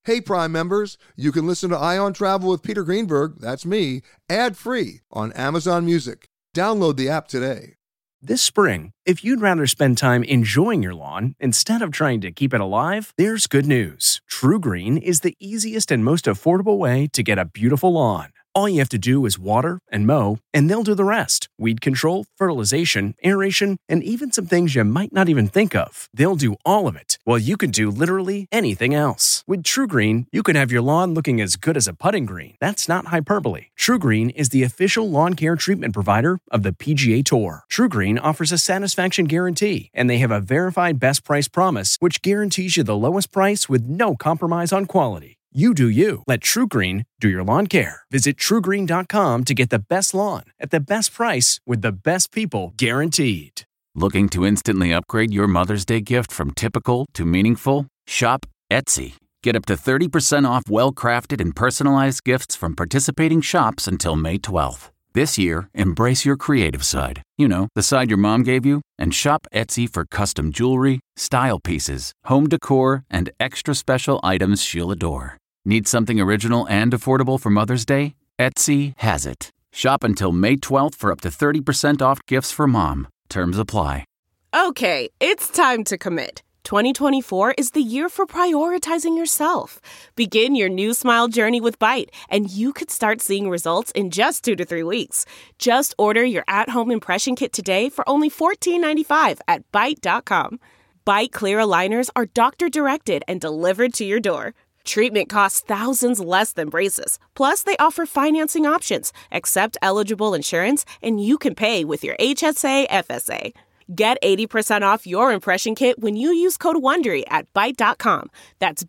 Hey, Prime members, you can listen to Eye on Travel with Peter Greenberg, that's me, ad-free on Amazon Music. Download the app today. This spring, if you'd rather spend time enjoying your lawn instead of trying to keep it alive, there's good news. True Green is the easiest and most affordable way to get a beautiful lawn. All you have to do is water and mow, and they'll do the rest. Weed control, fertilization, aeration, and even some things you might not even think of. They'll do all of it, while you can do literally anything else. With True Green, you can have your lawn looking as good as a putting green. That's not hyperbole. True Green is the official lawn care treatment provider of the PGA Tour. True Green offers a satisfaction guarantee, and they have a verified best price promise, which guarantees you the lowest price with no compromise on quality. You do you. Let True Green do your lawn care. Visit TrueGreen.com to get the best lawn at the best price with the best people guaranteed. Looking to instantly upgrade your Mother's Day gift from typical to meaningful? Shop Etsy. Get up to 30% off well-crafted and personalized gifts from participating shops until May 12th. This year, embrace your creative side. You know, the side your mom gave you. And shop Etsy for custom jewelry, style pieces, home decor, and extra special items she'll adore. Need something original and affordable for Mother's Day? Etsy has it. Shop until May 12th for up to 30% off gifts for mom. Terms apply. Okay, it's time to commit. 2024 is the year for prioritizing yourself. Begin your new smile journey with Byte, and you could start seeing results in just 2 to 3 weeks. Just order your at-home impression kit today for only $14.95 at Byte.com. Byte Clear aligners are doctor-directed and delivered to your door. Treatment costs thousands less than braces. Plus, they offer financing options, accept eligible insurance, and you can pay with your HSA FSA. Get 80% off your impression kit when you use code WONDERY at Byte.com. That's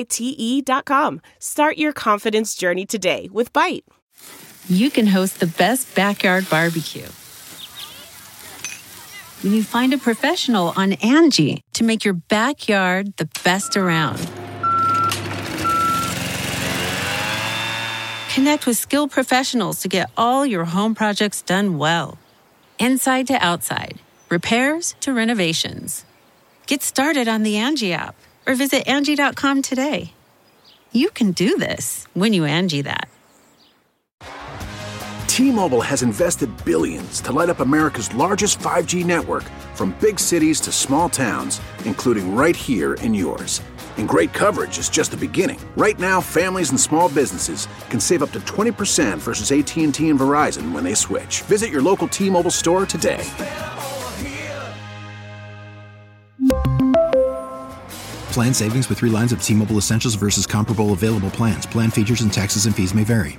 BYTE.com. Start your confidence journey today with Byte. You can host the best backyard barbecue when you find a professional on Angie to make your backyard the best around. Connect with skilled professionals to get all your home projects done well. Inside to outside, repairs to renovations. Get started on the Angie app or visit Angie.com today. You can do this when you Angie that. T-Mobile has invested billions to light up America's largest 5G network, from big cities to small towns, including right here in yours. And great coverage is just the beginning. Right now, families and small businesses can save up to 20% versus AT&T and Verizon when they switch. Visit your local T-Mobile store today. Plan savings with 3 lines of T-Mobile Essentials versus comparable available plans. Plan features and taxes and fees may vary.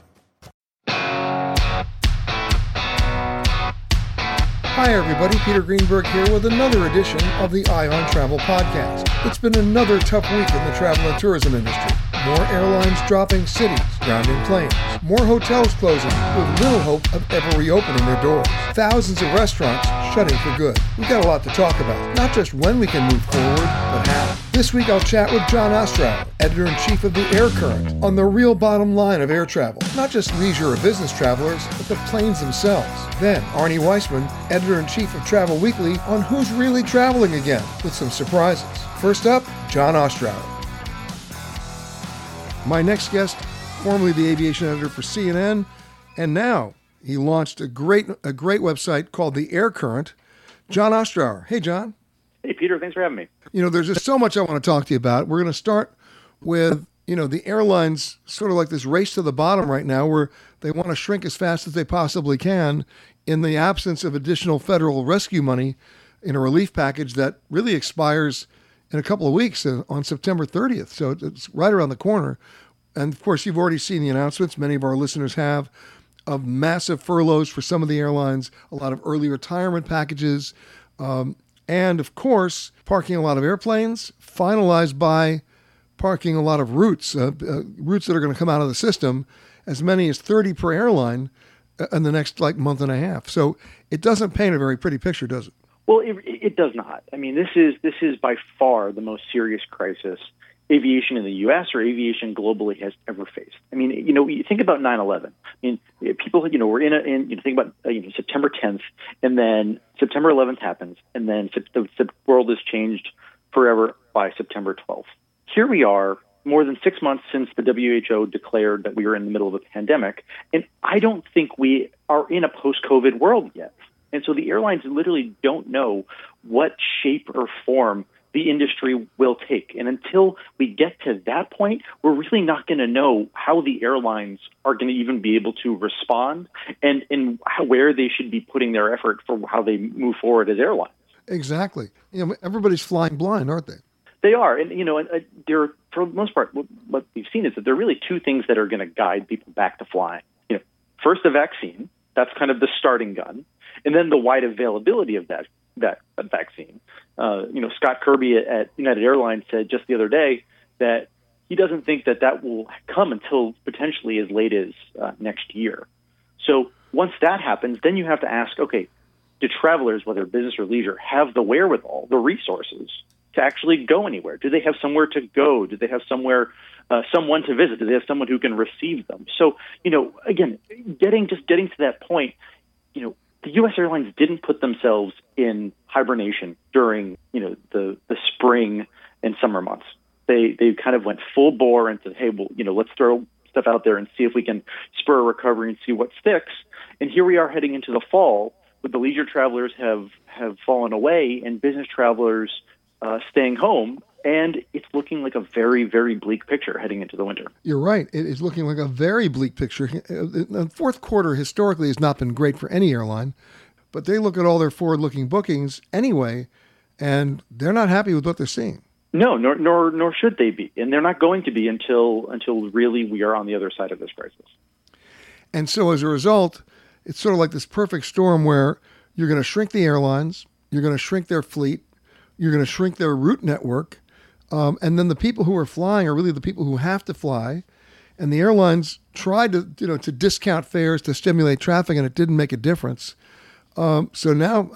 Hi, everybody. Peter Greenberg here with another edition of the Eye on Travel podcast. It's been another tough week in the travel and tourism industry. More airlines dropping cities, grounding planes. More hotels closing with little hope of ever reopening their doors. Thousands of restaurants shutting for good. We've got a lot to talk about, not just when we can move forward, but how. This week I'll chat with John Ostrower, editor-in-chief of the Air Current, on the real bottom line of air travel. Not just leisure or business travelers, but the planes themselves. Then Arnie Weissman, editor-in-chief of Travel Weekly, on who's really traveling again, with some surprises. First up, John Ostrower. My next guest, formerly the aviation editor for CNN, and now he launched a great website called the Air Current. John Ostrower. Hey, John. Hey, Peter. Thanks for having me. You know, there's just so much I want to talk to you about. We're going to start with, the airlines sort of like this race to the bottom right now, where they want to shrink as fast as they possibly can in the absence of additional federal rescue money in a relief package that really expires in a couple of weeks on September 30th. So it's right around the corner. And of course, you've already seen the announcements. Many of our listeners have, of massive furloughs for some of the airlines, a lot of early retirement packages, and of course, parking a lot of airplanes, finalized by parking a lot of routes, routes that are going to come out of the system, as many as 30 per airline in the next month and a half. So it doesn't paint a very pretty picture, does it? Well, it does not. I mean, this is by far the most serious crisis aviation in the U.S. or aviation globally has ever faced. I mean, you think about 9/11. I mean, people, we're think about September 10th, and then September 11th happens, and then the world is changed forever by September 12th. Here we are more than 6 months since the WHO declared that we were in the middle of a pandemic, and I don't think we are in a post-COVID world yet. And so the airlines literally don't know what shape or form the industry will take. And until we get to that point, we're really not going to know how the airlines are going to even be able to respond and where they should be putting their effort for how they move forward as airlines. Exactly. Everybody's flying blind, aren't they? They are. And, they're, for the most part, what we've seen is that there are really two things that are going to guide people back to flying. First, the vaccine. That's kind of the starting gun. And then the wide availability of that vaccine. Scott Kirby at United Airlines said just the other day that he doesn't think that will come until potentially as late as next year. So once that happens, then you have to ask, okay, do travelers, whether business or leisure, have the wherewithal, the resources to actually go anywhere? Do they have somewhere to go? Do they have someone to visit? Do they have someone who can receive them? So, again, getting to that point, the U.S. airlines didn't put themselves in hibernation during, the spring and summer months. They kind of went full bore and said, hey, well, let's throw stuff out there and see if we can spur a recovery and see what sticks. And here we are heading into the fall, with the leisure travelers have fallen away and business travelers staying home. And it's looking like a very, very bleak picture heading into the winter. You're right. It is looking like a very bleak picture. The fourth quarter historically has not been great for any airline, but they look at all their forward-looking bookings anyway, and they're not happy with what they're seeing. No, nor should they be. And they're not going to be until really we are on the other side of this crisis. And so as a result, it's sort of like this perfect storm where you're going to shrink the airlines, you're going to shrink their fleet, you're going to shrink their route network, and then the people who are flying are really the people who have to fly. And the airlines tried to discount fares to stimulate traffic, and it didn't make a difference. So now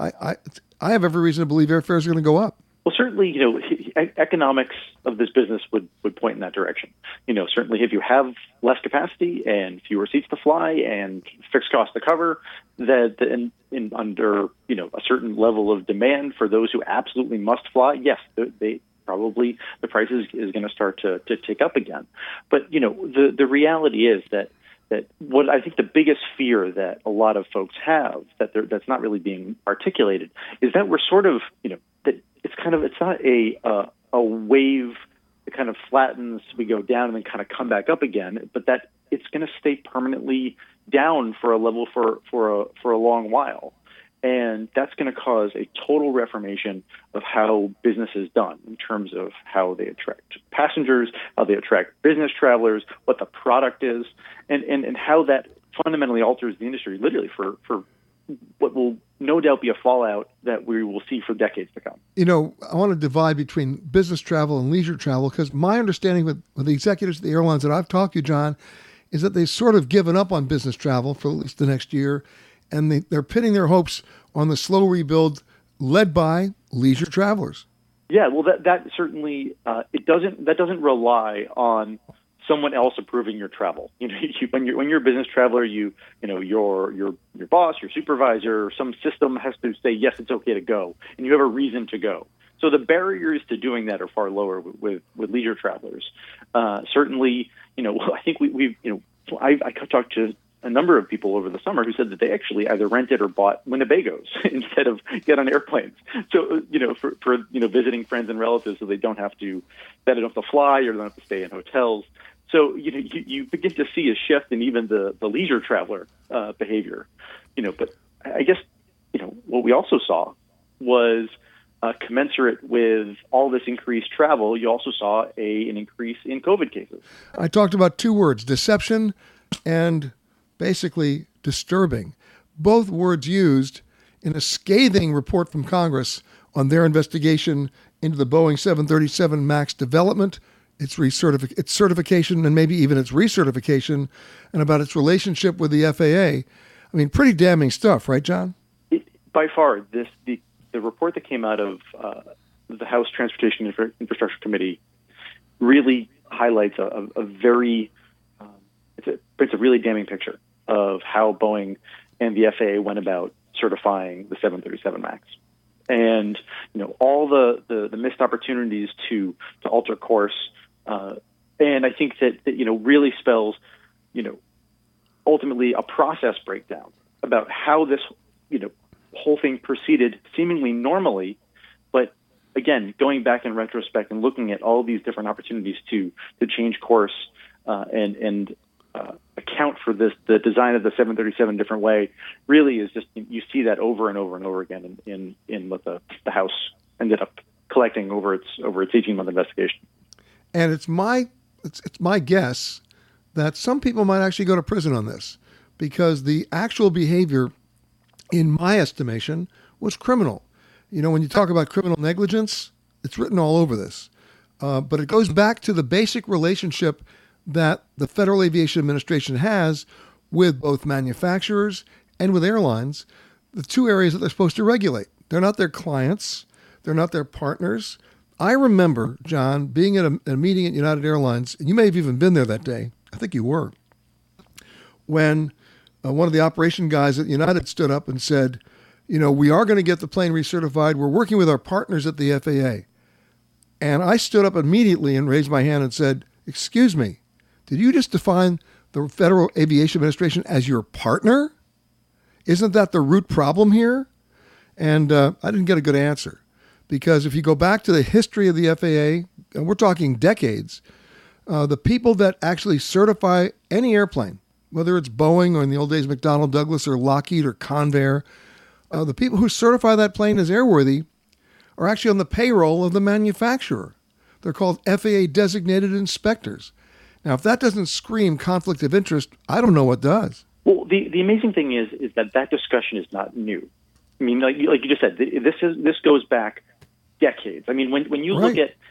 I have every reason to believe airfares are going to go up. Well, certainly, economics of this business would point in that direction. Certainly if you have less capacity and fewer seats to fly and fixed costs to cover, that under a certain level of demand for those who absolutely must fly, yes, they probably the price is going to start to tick up again. But the reality is that what I think the biggest fear that a lot of folks have that's not really being articulated is that we're sort of that it's not a wave that kind of flattens, we go down and then kind of come back up again, but that it's going to stay permanently down for a level for a long while. And that's going to cause a total reformation of how business is done in terms of how they attract passengers, how they attract business travelers, what the product is, and how that fundamentally alters the industry, literally for what will no doubt be a fallout that we will see for decades to come. I want to divide between business travel and leisure travel because my understanding with the executives of the airlines that I've talked to, John, is that they've sort of given up on business travel for at least the next year. And they're pitting their hopes on the slow rebuild led by leisure travelers. Yeah, well, that certainly that doesn't rely on someone else approving your travel. When you're a business traveler, your boss, your supervisor, some system has to say yes, it's okay to go, and you have a reason to go. So the barriers to doing that are far lower with leisure travelers. Certainly, I think I talked to a number of people over the summer who said that they actually either rented or bought Winnebagos instead of get on airplanes. So, for visiting friends and relatives, so they don't have to fly or they don't have to stay in hotels. So, you begin to see a shift in even the leisure traveler behavior. But I guess, what we also saw was commensurate with all this increased travel, you also saw an increase in COVID cases. I talked about two words, deception and basically disturbing. Both words used in a scathing report from Congress on their investigation into the Boeing 737 MAX development, its certification, and maybe even its recertification, and about its relationship with the FAA. I mean, pretty damning stuff, right, John? By far, the report that came out of the House Transportation Infrastructure Committee really highlights a very it's a really damning picture of how Boeing and the FAA went about certifying the 737 MAX. And, all the missed opportunities to alter course, And I think that really spells, ultimately a process breakdown about how this, whole thing proceeded seemingly normally, but again, going back in retrospect and looking at all these different opportunities to change course and account for the design of the 737 different way, really is just, you see that over and over and over again in what the House ended up collecting over its 18-month investigation. And it's my guess that some people might actually go to prison on this, because the actual behavior, in my estimation, was criminal. When you talk about criminal negligence, it's written all over this. But it goes back to the basic relationship that the Federal Aviation Administration has with both manufacturers and with airlines, the two areas that they're supposed to regulate. They're not their clients. They're not their partners. I remember, John, being at a meeting at United Airlines, and you may have even been there that day. I think you were. When one of the operation guys at United stood up and said, we are going to get the plane recertified. We're working with our partners at the FAA. And I stood up immediately and raised my hand and said, excuse me, did you just define the Federal Aviation Administration as your partner? Isn't that the root problem here? And I didn't get a good answer, because if you go back to the history of the FAA, and we're talking decades, the people that actually certify any airplane, whether it's Boeing or in the old days McDonnell Douglas or Lockheed or Convair, the people who certify that plane as airworthy are actually on the payroll of the manufacturer. They're called FAA designated inspectors. Now, if that doesn't scream conflict of interest, I don't know what does. Well, the amazing thing is that discussion is not new. I mean, like you just said, this goes back decades. I mean, when you look at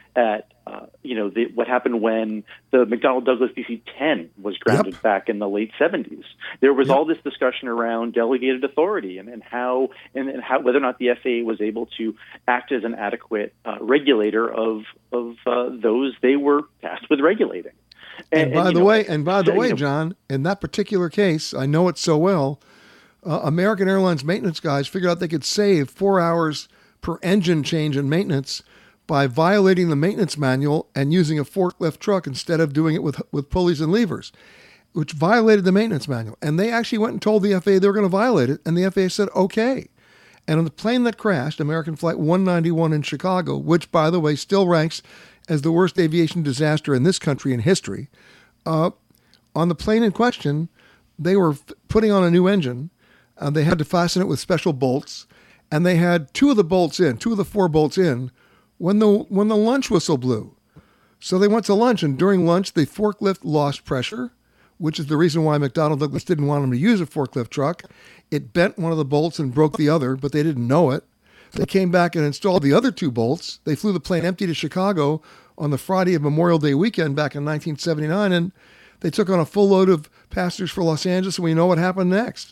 what happened when the McDonnell Douglas DC-10 was grounded back in the late 70s, there was all this discussion around delegated authority and how whether or not the FAA was able to act as an adequate regulator of those they were tasked with regulating. And by the way, John, in that particular case, I know it so well. American Airlines maintenance guys figured out they could save 4 hours per engine change and maintenance by violating the maintenance manual and using a forklift truck instead of doing it with pulleys and levers, which violated the maintenance manual. And they actually went and told the FAA they were going to violate it, and the FAA said, okay. And on the plane that crashed, American Flight 191 in Chicago, which, by the way, still ranks as the worst aviation disaster in this country in history, on the plane in question, they were putting on a new engine. They had to fasten it with special bolts, and they had two of the 4 bolts in when the lunch whistle blew. So they went to lunch, and during lunch, the forklift lost pressure, which is the reason why McDonnell Douglas didn't want them to use a forklift truck. It bent one of the bolts and broke the other, but they didn't know it. They came back and installed the other 2 bolts. They flew the plane empty to Chicago on the Friday of Memorial Day weekend back in 1979, and they took on a full load of passengers for Los Angeles, and we know what happened next.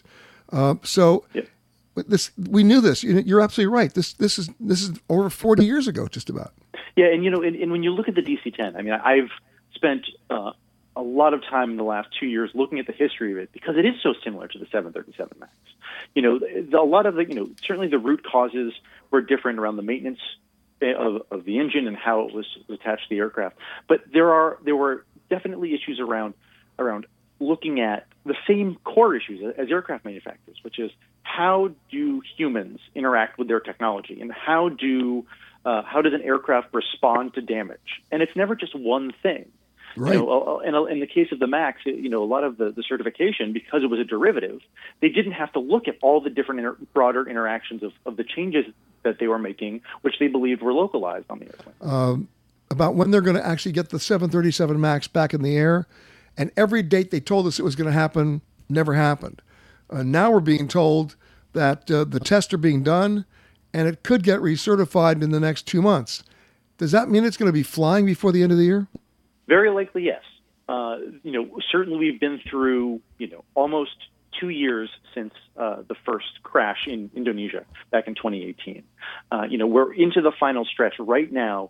We knew this. You're absolutely right. This is over 40 years ago, just about. Yeah, and when you look at the DC-10, I mean, I've spent a lot of time in the last 2 years looking at the history of it, because it is so similar to the 737 MAX. A lot of certainly the root causes were different around the maintenance of the engine and how it was attached to the aircraft. But there were definitely issues around looking at the same core issues as aircraft manufacturers, which is how do humans interact with their technology, and how does an aircraft respond to damage? And it's never just one thing. Right. In the case of the MAX, a lot of the certification, because it was a derivative, they didn't have to look at all the different broader interactions of the changes that they were making, which they believed were localized on the airplane. About when they're going to actually get the 737 MAX back in the air, and every date they told us it was going to happen never happened. Now we're being told that the tests are being done, and it could get recertified in the next 2 months. Does that mean it's going to be flying before the end of the year? Very likely, yes. Certainly we've been through, almost 2 years since the first crash in Indonesia back in 2018. We're into the final stretch right now.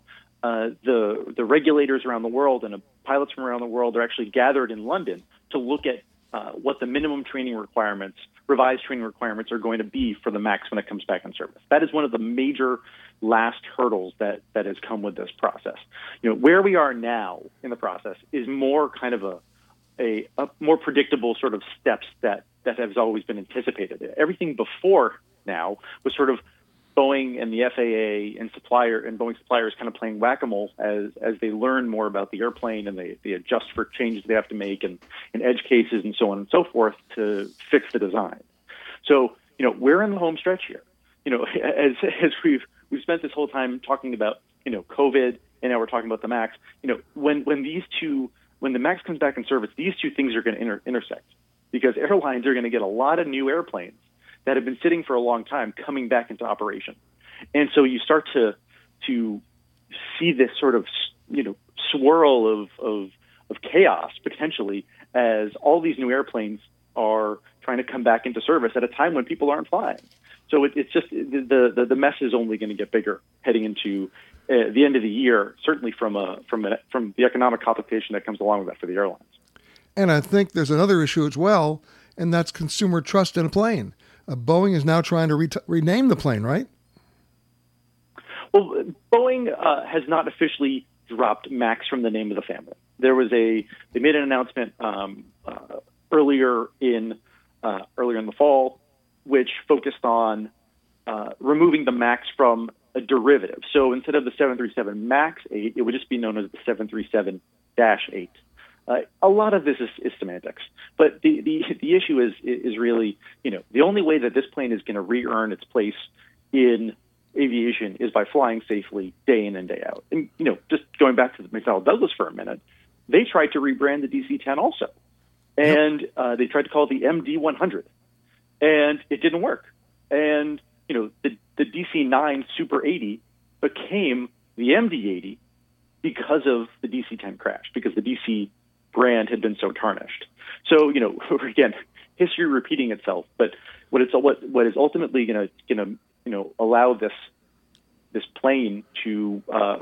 The regulators around the world and pilots from around the world are actually gathered in London to look at what the minimum training requirements, revised training requirements, are going to be for the MAX when it comes back in service. That is one of the major last hurdles that has come with this process. Where we are now in the process is more kind of a more predictable sort of steps that has always been anticipated. Everything before now was sort of Boeing and the FAA and Boeing suppliers kind of playing whack-a-mole as they learn more about the airplane and they adjust for changes they have to make and edge cases and so on and so forth to fix the design. So, we're in the home stretch here. As we've spent this whole time talking about, COVID, and now we're talking about the MAX. When the MAX comes back in service, these two things are going to intersect, because airlines are going to get a lot of new airplanes that have been sitting for a long time coming back into operation. And so you start to see this sort of, swirl of chaos potentially as all these new airplanes are trying to come back into service at a time when people aren't flying. So it's just the mess is only going to get bigger heading into the end of the year, certainly from the economic complication that comes along with that for the airlines. And I think there's another issue as well, and that's consumer trust in a plane. Boeing is now trying to rename the plane, right? Well, Boeing has not officially dropped MAX from the name of the family. They made an announcement earlier in the fall, which focused on removing the MAX from a derivative. So instead of the 737 MAX 8, it would just be known as the 737-8. A lot of this is semantics, but the issue is really, the only way that this plane is going to re-earn its place in aviation is by flying safely day in and day out. And, just going back to the McDonnell Douglas for a minute, they tried to rebrand the DC-10 also, and they tried to call it the MD-100, and it didn't work. And, the DC-9 Super 80 became the MD-80 because of the DC-10 crash, because the DC brand had been so tarnished. So, again, history repeating itself. But what is ultimately going to allow this plane to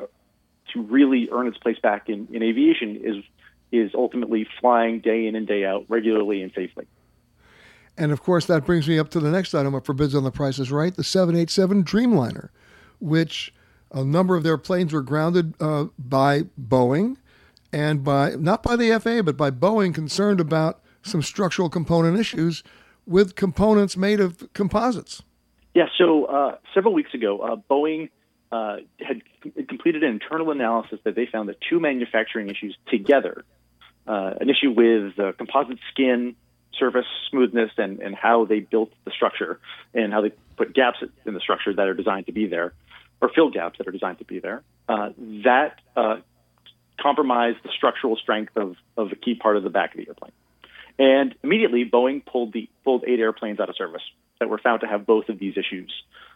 really earn its place back in aviation is ultimately flying day in and day out regularly and safely. And of course, that brings me up to the next item up for bids on The Price is Right, the 787 Dreamliner, which a number of their planes were grounded by Boeing. And not by the FAA, but by Boeing, concerned about some structural component issues with components made of composites. Yeah, so several weeks ago, Boeing had completed an internal analysis that they found that two manufacturing issues together, an issue with composite skin, surface smoothness, and how they built the structure, and how they put gaps in the structure that are designed to be there, or fill gaps that are designed to be there, that compromised the structural strength of a key part of the back of the airplane. And immediately, Boeing pulled 8 airplanes out of service that were found to have both of these issues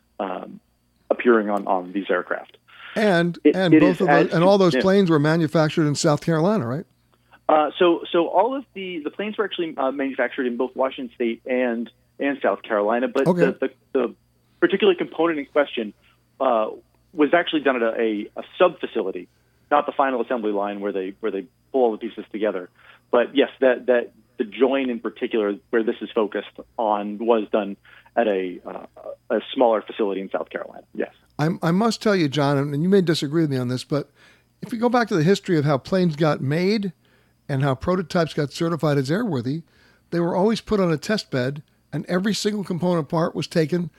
appearing on these aircraft. And all those planes were manufactured in South Carolina, right? So all of the planes were actually manufactured in both Washington State and South Carolina, but the particular component in question was actually done at a sub-facility, not the final assembly line where they pull all the pieces together. But yes, that the join in particular where this is focused on was done at a smaller facility in South Carolina. Yes. I must tell you, John, and you may disagree with me on this, but if you go back to the history of how planes got made and how prototypes got certified as airworthy, they were always put on a test bed, and every single component part was taken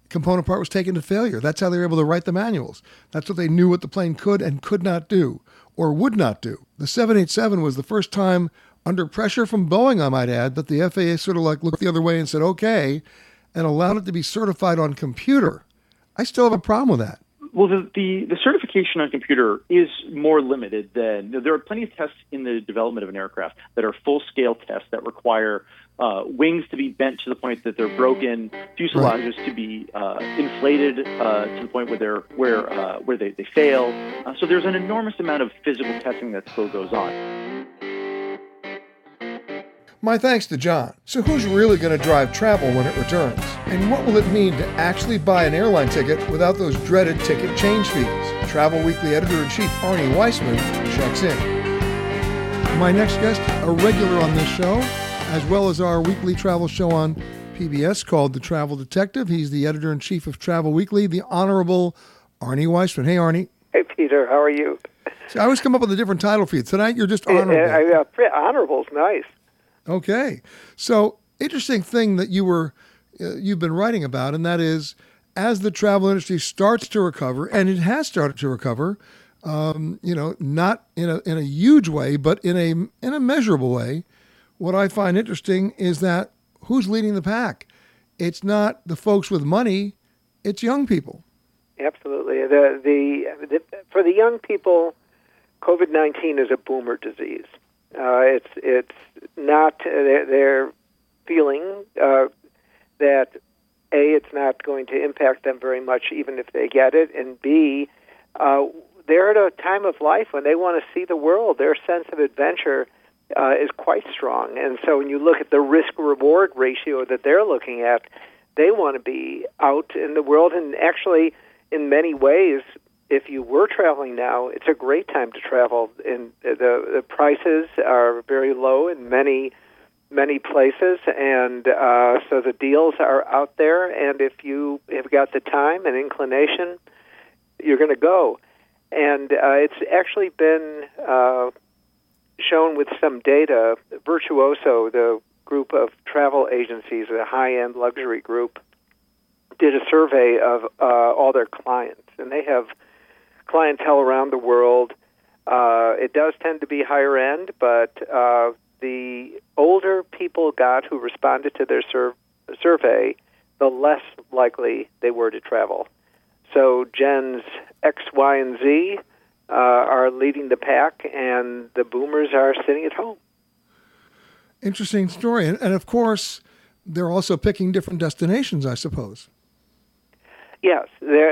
to failure. That's how they were able to write the manuals. That's what they knew what the plane could and could not do, or would not do. The 787 was the first time, under pressure from Boeing, I might add, that the FAA sort of looked the other way and said, okay, and allowed it to be certified on computer. I still have a problem with that. Well, the certification on computer is more limited than, there are plenty of tests in the development of an aircraft that are full-scale tests that require wings to be bent to the point that they're broken, fuselages to be inflated to the point where they fail. So there's an enormous amount of physical testing that still goes on. My thanks to John. So who's really going to drive travel when it returns? And what will it mean to actually buy an airline ticket without those dreaded ticket change fees? Travel Weekly Editor-in-Chief Arnie Weissman checks in. My next guest, a regular on this show, as well as our weekly travel show on PBS called The Travel Detective. He's the editor-in-chief of Travel Weekly, the Honorable Arnie Weissman. Hey, Arnie. Hey, Peter. How are you? See, I always come up with a different title for you. Tonight, you're just Honorable. Honorable's nice. Okay. So, interesting thing that you've been writing about, and that is, as the travel industry starts to recover, and it has started to recover, not in a huge way, but in a measurable way. What I find interesting is that who's leading the pack? It's not the folks with money; it's young people. Absolutely. For the young people, COVID-19 is a boomer disease. It's not. They're feeling that A, it's not going to impact them very much, even if they get it, and B, they're at a time of life when they want to see the world. Their sense of adventure is quite strong. And so when you look at the risk-reward ratio that they're looking at, they want to be out in the world. And actually, in many ways, if you were traveling now, it's a great time to travel. And the prices are very low in many places, and so the deals are out there. And if you have got the time and inclination, you're going to go. And it's actually been shown with some data. Virtuoso, the group of travel agencies, a high-end luxury group, did a survey of all their clients, and they have clientele around the world. It does tend to be higher end, but the older people got who responded to their survey, the less likely they were to travel. So Gens X, Y, and Z are leading the pack, and the boomers are sitting at home. Interesting story. And of course, they're also picking different destinations, I suppose. Yes.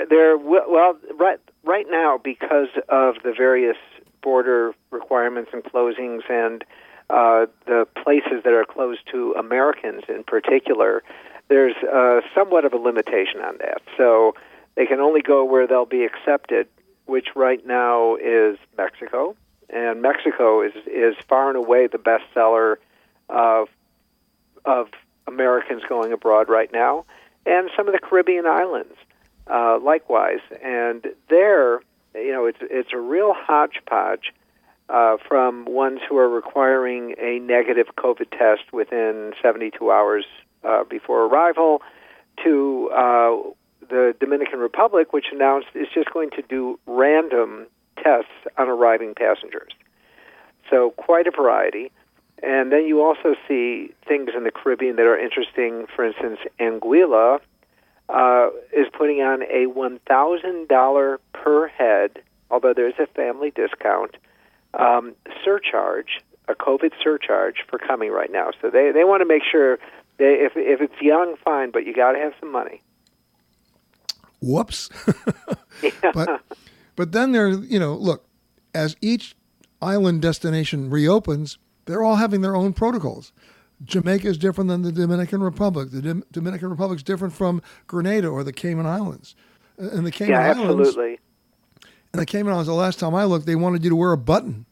Right now, because of the various border requirements and closings and the places that are closed to Americans in particular, there's somewhat of a limitation on that. So they can only go where they'll be accepted, which right now is Mexico. And Mexico is far and away the best seller of Americans going abroad right now. And some of the Caribbean islands, likewise. And there, it's a real hodgepodge from ones who are requiring a negative COVID test within 72 hours before arrival to the Dominican Republic, which announced it's just going to do random tests on arriving passengers. So quite a variety. And then you also see things in the Caribbean that are interesting. For instance, Anguilla is putting on a $1,000 per head, although there's a family discount, surcharge, a COVID surcharge for coming right now. So they want to make sure if it's young, fine, but you got to have some money. Whoops. Yeah. But then look, as each island destination reopens, they're all having their own protocols. Jamaica is different than the Dominican Republic. The Dominican Republic is different from Grenada or the Cayman Islands. And the Cayman Islands, absolutely. And the Cayman Islands, the last time I looked, they wanted you to wear a button,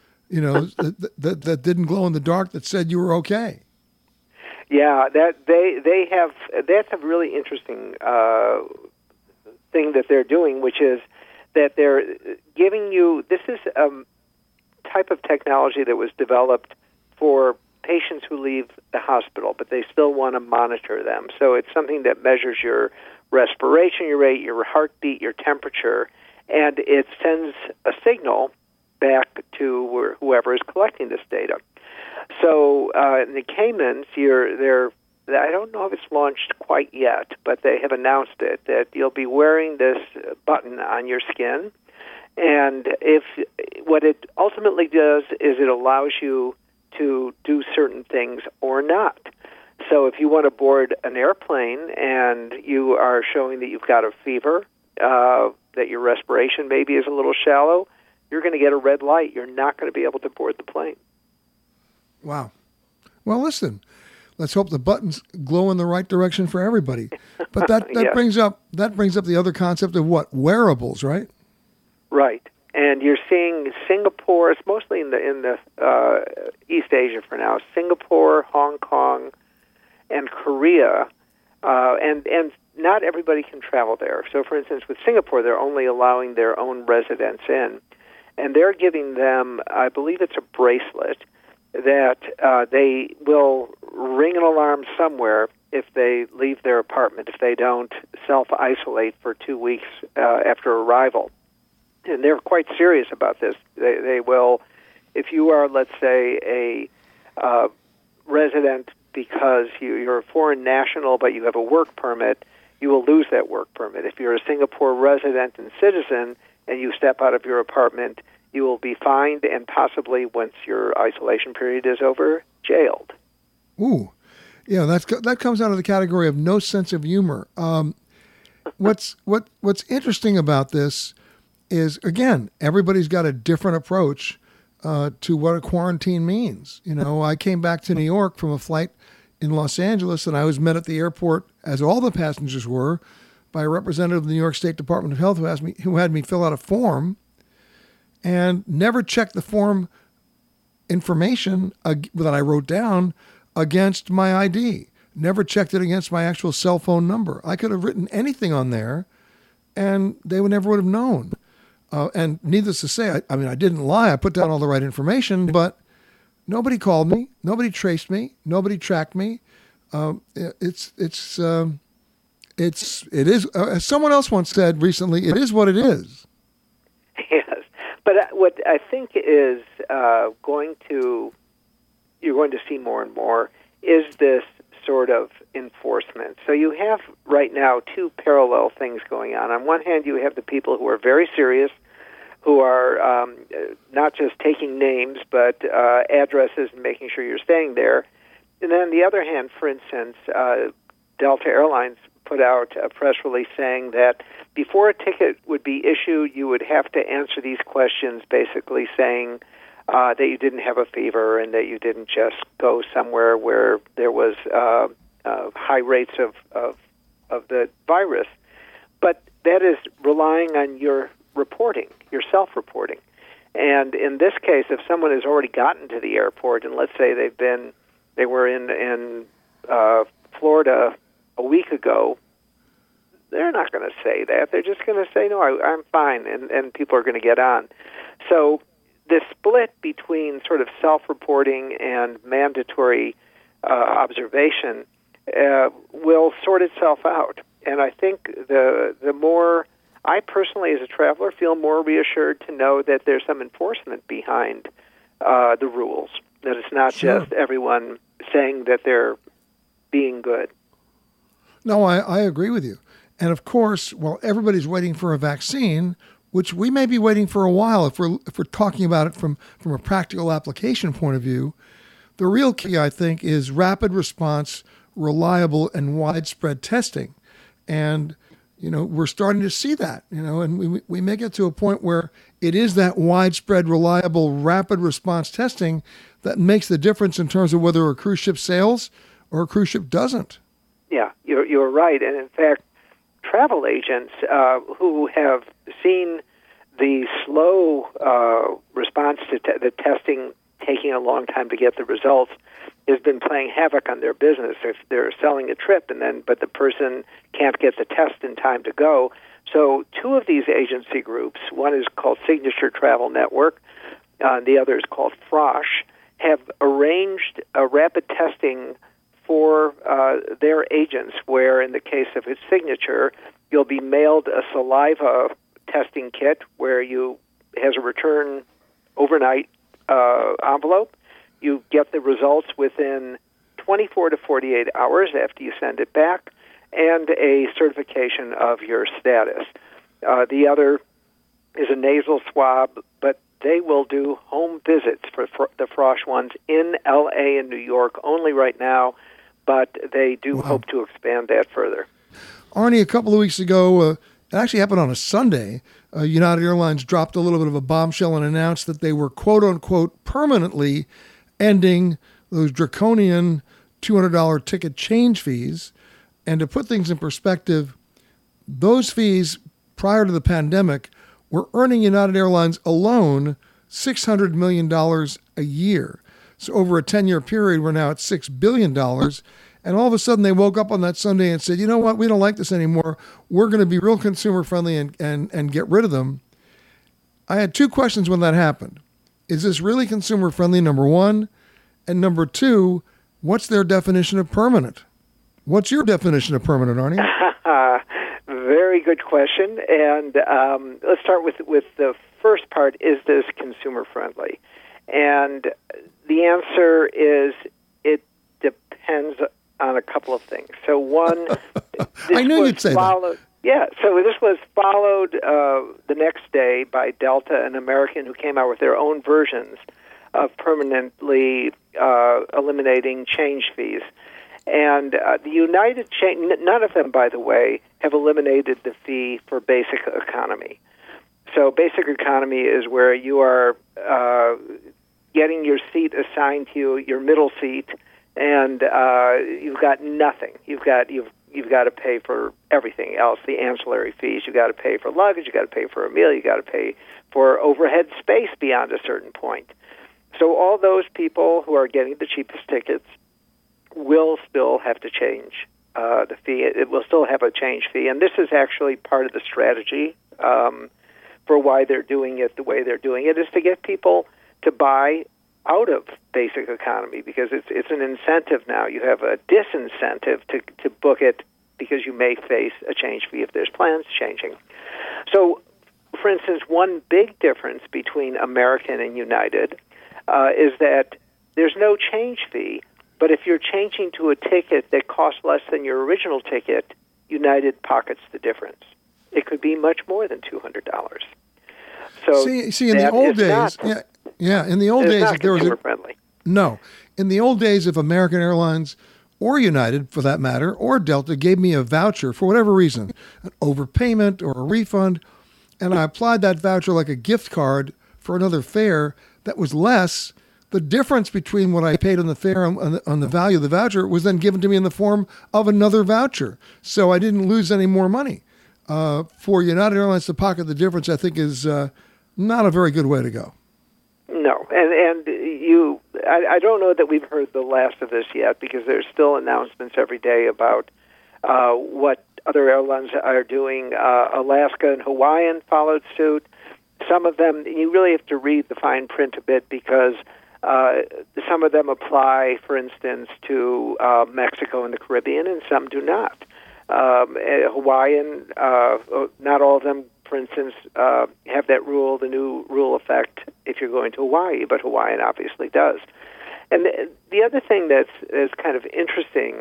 that didn't glow in the dark that said you were okay. Yeah, they have. That's a really interesting thing that they're doing, which is that they're giving you. This is a type of technology that was developed for patients who leave the hospital, but they still want to monitor them. So it's something that measures your respiration rate, your heartbeat, your temperature, and it sends a signal back to whoever is collecting this data. So in the Caymans, I don't know if it's launched quite yet, but they have announced it, that you'll be wearing this button on your skin. And what it ultimately does is it allows you to do certain things or not. So if you want to board an airplane and you are showing that you've got a fever, that your respiration maybe is a little shallow, you're going to get a red light. You're not going to be able to board the plane. Wow. Well, listen, let's hope the buttons glow in the right direction for everybody. But that Yes. brings up the other concept of what? Wearables, right? Right. And you're seeing Singapore, it's mostly in the East Southeast Asia for now, Singapore, Hong Kong, and Korea, and not everybody can travel there. So, for instance, with Singapore, they're only allowing their own residents in, and they're giving them, I believe it's a bracelet, that they will ring an alarm somewhere if they leave their apartment, if they don't self-isolate for 2 weeks after arrival. And they're quite serious about this. They will, if you are, let's say, a resident because you're a foreign national but you have a work permit, you will lose that work permit. If you're a Singapore resident and citizen and you step out of your apartment, you will be fined and possibly, once your isolation period is over, jailed. Ooh, yeah, that comes out of the category of no sense of humor. What's interesting about this is, again, everybody's got a different approach to what a quarantine means. You know, I came back to New York from a flight in Los Angeles, and I was met at the airport, as all the passengers were, by a representative of the New York State Department of Health who had me fill out a form, and never checked the form information that I wrote down against my ID. Never checked it against my actual cell phone number. I could have written anything on there, and they never would have known. And needless to say, I didn't lie. I put down all the right information, but nobody called me, nobody traced me, nobody tracked me. It is. As someone else once said recently, it is what it is. Yes. But what I think is you're going to see more and more is this sort of enforcement. So you have right now two parallel things going on. On one hand, you have the people who are very serious, who are not just taking names, but addresses and making sure you're staying there. And then on the other hand, for instance, Delta Airlines put out a press release saying that before a ticket would be issued, you would have to answer these questions, basically saying that you didn't have a fever and that you didn't just go somewhere where there was high rates of the virus. But that is relying on your reporting, your self-reporting. And in this case, if someone has already gotten to the airport, and let's say they were in Florida a week ago, they're not going to say that. They're just going to say, no, I'm fine, and people are going to get on. So the split between sort of self-reporting and mandatory observation will sort itself out. And I think the more, I personally as a traveler feel more reassured to know that there's some enforcement behind the rules, that it's not just everyone saying that they're being good. No, I agree with you. And of course, while everybody's waiting for a vaccine, which we may be waiting for a while if we're talking about it from a practical application point of view, the real key, I think, is rapid response, reliable, and widespread testing. And, you know, we're starting to see that, you know, and we may get to a point where it is that widespread, reliable, rapid response testing that makes the difference in terms of whether a cruise ship sails or a cruise ship doesn't. Yeah, you're right. And in fact, travel agents who have seen the slow response to the testing taking a long time to get the results has been playing havoc on their business. If they're selling a trip but the person can't get the test in time to go. So two of these agency groups, one is called Signature Travel Network, the other is called Frosh, have arranged a rapid testing for their agents, where in the case of his Signature, you'll be mailed a saliva testing kit where has a return overnight envelope. You get the results within 24 to 48 hours after you send it back, and a certification of your status. The other is a nasal swab, but they will do home visits for the Frosh ones in L.A. and New York only right now, but they do hope to expand that further. Arnie, a couple of weeks ago, it actually happened on a Sunday, United Airlines dropped a little bit of a bombshell and announced that they were, quote-unquote, permanently ending those draconian $200 ticket change fees. And to put things in perspective, those fees prior to the pandemic were earning United Airlines alone $600 million a year. So over a 10-year period, we're now at $6 billion. And all of a sudden, they woke up on that Sunday and said, you know what, we don't like this anymore. We're going to be real consumer friendly and get rid of them. I had two questions when that happened. Is this really consumer friendly, number one? And number two, what's their definition of permanent? What's your definition of permanent, Arnie? Very good question. And let's start with the first part. Is this consumer friendly? And the answer is it depends on a couple of things. So one, I knew you'd say that. Yeah, so this was followed the next day by Delta and American, who came out with their own versions of permanently eliminating change fees. And the United chain, none of them, by the way, have eliminated the fee for basic economy. So basic economy is where you are getting your seat assigned to you, your middle seat, and you've got nothing. You've got to pay for everything else, the ancillary fees. You've got to pay for luggage. You've got to pay for a meal. You've got to pay for overhead space beyond a certain point. So all those people who are getting the cheapest tickets will still have to change the fee. It will still have a change fee. And this is actually part of the strategy for why they're doing it the way they're doing it, is to get people to buy out of basic economy, because it's an incentive now. You have a disincentive to book it because you may face a change fee if there's plans changing. So, for instance, one big difference between American and United is that there's no change fee, but if you're changing to a ticket that costs less than your original ticket, United pockets the difference. It could be much more than $200. So see, in the old days, in the old days, if there was in the old days, if American Airlines or United, for that matter, or Delta gave me a voucher for whatever reason, an overpayment or a refund, and I applied that voucher like a gift card for another fare that was less, the difference between what I paid on the fare and on the value of the voucher was then given to me in the form of another voucher. So I didn't lose any more money. For United Airlines to pocket the difference, I think is not a very good way to go. No, and I don't know that we've heard the last of this yet, because there's still announcements every day about what other airlines are doing. Alaska and Hawaiian followed suit. Some of them, you really have to read the fine print a bit, because some of them apply, for instance, to Mexico and the Caribbean, and some do not. Hawaiian, not all of them, for instance, have that rule, the new rule effect if you're going to Hawaii, but Hawaiian obviously does. And the other thing that's kind of interesting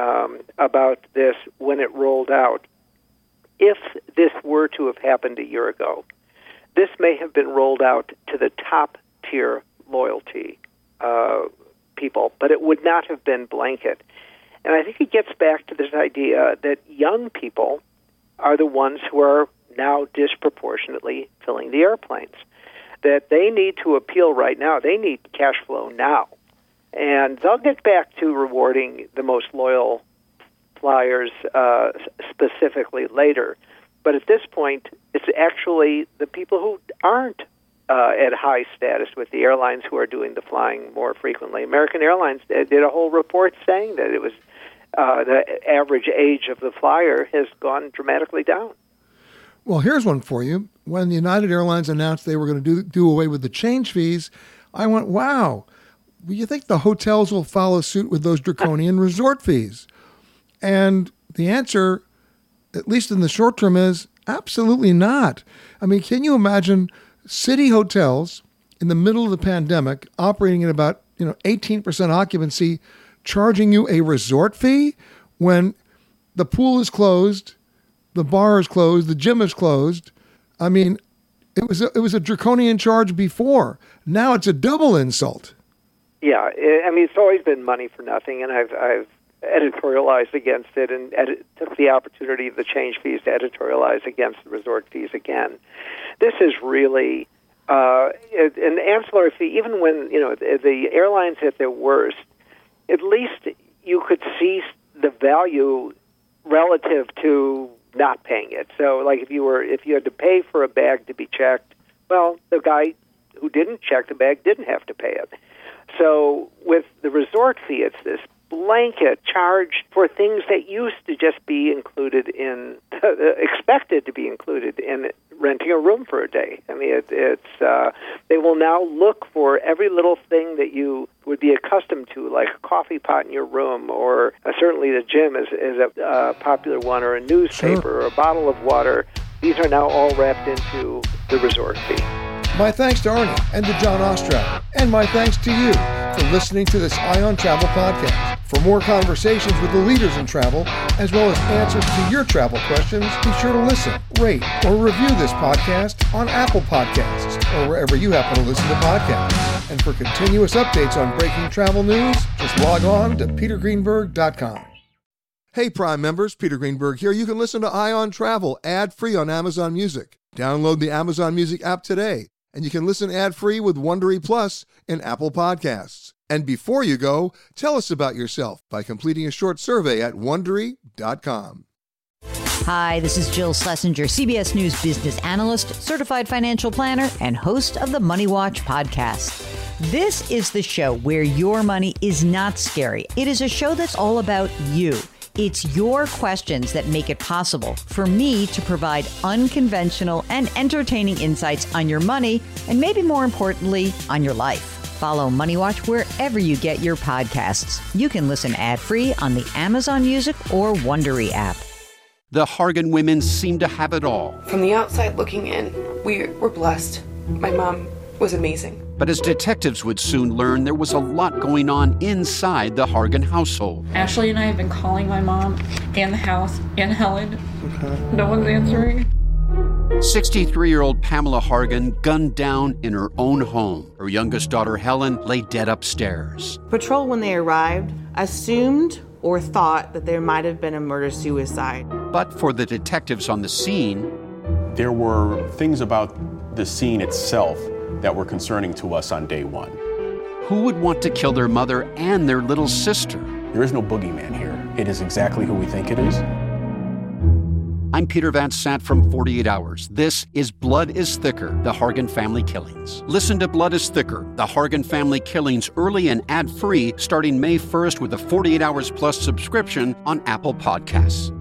about this when it rolled out, if this were to have happened a year ago, this may have been rolled out to the top-tier loyalty people, but it would not have been blanket. And I think it gets back to this idea that young people are the ones who are now disproportionately filling the airplanes, that they need to appeal right now. They need cash flow now. And they'll get back to rewarding the most loyal flyers specifically later. But at this point, it's actually the people who aren't at high status with the airlines who are doing the flying more frequently. American Airlines did a whole report saying that it was the average age of the flyer has gone dramatically down. Well, here's one for you. When United Airlines announced they were going to do away with the change fees, I went, wow, you think the hotels will follow suit with those draconian resort fees? And the answer, at least in the short term, is absolutely not. I mean, can you imagine city hotels in the middle of the pandemic operating at about 18% occupancy, charging you a resort fee when the pool is closed, the bar is closed, the gym is closed? I mean, it was a draconian charge before. Now it's a double insult. Yeah, I mean, it's always been money for nothing, and I've editorialized against it and took the opportunity of the change fees to editorialize against the resort fees again. This is really an ancillary fee. Even when the airlines at their worst, at least you could see the value relative to not paying it. So, like if you had to pay for a bag to be checked, well, the guy who didn't check the bag didn't have to pay it. So with the resort fee, it's this blanket charge for things that used to just be included in, expected to be included in renting a room for a day. I mean, they will now look for every little thing that you would be accustomed to, like a coffee pot in your room, or certainly the gym is a popular one, or a newspaper, or a bottle of water. These are now all wrapped into the resort fee. My thanks to Arnie and to John Ostrow, and my thanks to you for listening to this Eye on Travel podcast. For more conversations with the leaders in travel, as well as answers to your travel questions, be sure to listen, rate, or review this podcast on Apple Podcasts or wherever you happen to listen to podcasts. And for continuous updates on breaking travel news, just log on to petergreenberg.com. Hey Prime members, Peter Greenberg here. You can listen to Eye on Travel ad-free on Amazon Music. Download the Amazon Music app today, and you can listen ad-free with Wondery Plus in Apple Podcasts. And before you go, tell us about yourself by completing a short survey at Wondery.com. Hi, this is Jill Schlesinger, CBS News business analyst, certified financial planner, and host of the Money Watch podcast. This is the show where your money is not scary. It is a show that's all about you. It's your questions that make it possible for me to provide unconventional and entertaining insights on your money, and maybe more importantly, on your life. Follow Money Watch wherever you get your podcasts. You can listen ad-free on the Amazon Music or Wondery app. The Hargan women seem to have it all. From the outside looking in, we were blessed. My mom was amazing. But as detectives would soon learn, there was a lot going on inside the Hargan household. Ashley and I have been calling my mom and the house and Helen. No one's answering. 63-year-old Pamela Hargan gunned down in her own home. Her youngest daughter, Helen, lay dead upstairs. Patrol, when they arrived, assumed or thought that there might have been a murder-suicide. But for the detectives on the scene, there were things about the scene itself that were concerning to us on day one. Who would want to kill their mother and their little sister? There is no boogeyman here. It is exactly who we think it is. I'm Peter Van Sant from 48 Hours. This is Blood is Thicker, the Hargan Family Killings. Listen to Blood is Thicker, the Hargan Family Killings early and ad-free starting May 1st with a 48 Hours Plus subscription on Apple Podcasts.